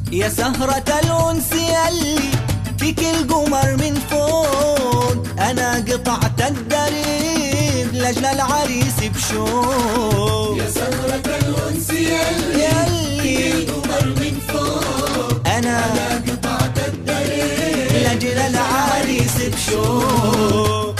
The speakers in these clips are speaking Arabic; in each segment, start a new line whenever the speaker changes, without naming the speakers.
يا سهرة الأنس يلي فيك القمر من فوق، أنا قطعت الدرب لأجل العريس بشوق.
يا سهرة الأنس يلي فيك القمر من فوق، أنا قطعت الدرب
لأجل العريس بشوق.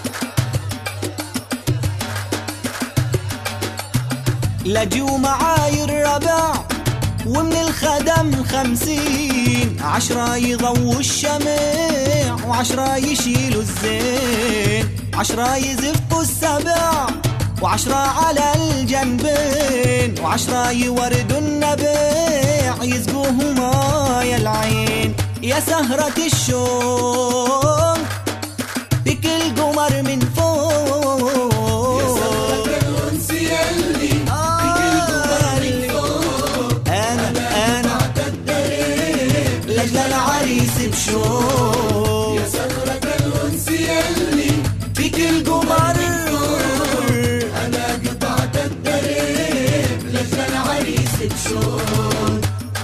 لجوا معاي الربع ومن الخدم 50، 10 يضووا الشمع و10 يشيلوا الزين، 10 يزفوا السبع و10 على الجنبين، و10 يوردوا النبع يسقوه ماي العين. يا سهرة الشوق بك القمر من فوق،
يا سهرة الأنس يلي فيك القمر من فوق، أنا قطعت الدرب
لأجل العريس بشوق.
يا سهرة الأنس يلي
فيك القمر
أنا قطعت الدرب لأجل العريس بشوق.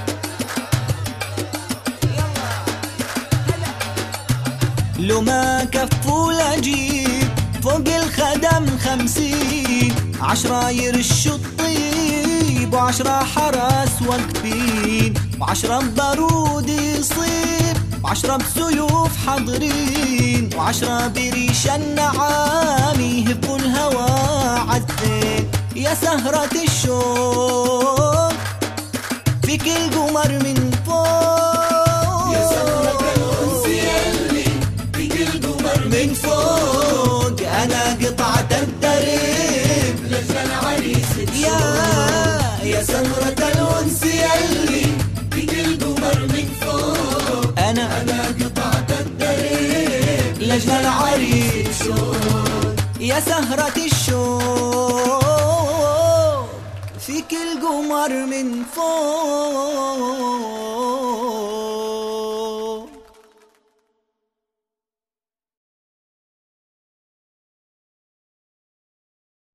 لو ما كفوا لجيب فوق الخدم 50، 10 يرشوا الطيب و10 حراس واقفين، و10 ببارود يصيب و10 بسيوف حاضرين، و10 بريش النعام يهبوا الهوى عالزين. يا سهرة الشوق فيك القمر من فوق،
يا سهرة الأنس يلي فيك القمر
من فوق، أنا قطعت الدرب
لأجل العريس بشوق.
يا
سهرة الأنس يلي فيك القمر من فوق،
أنا
قطعت الدرب
لأجل العريس
بشوق.
يا سهرة الشوق فيك القمر من فوق.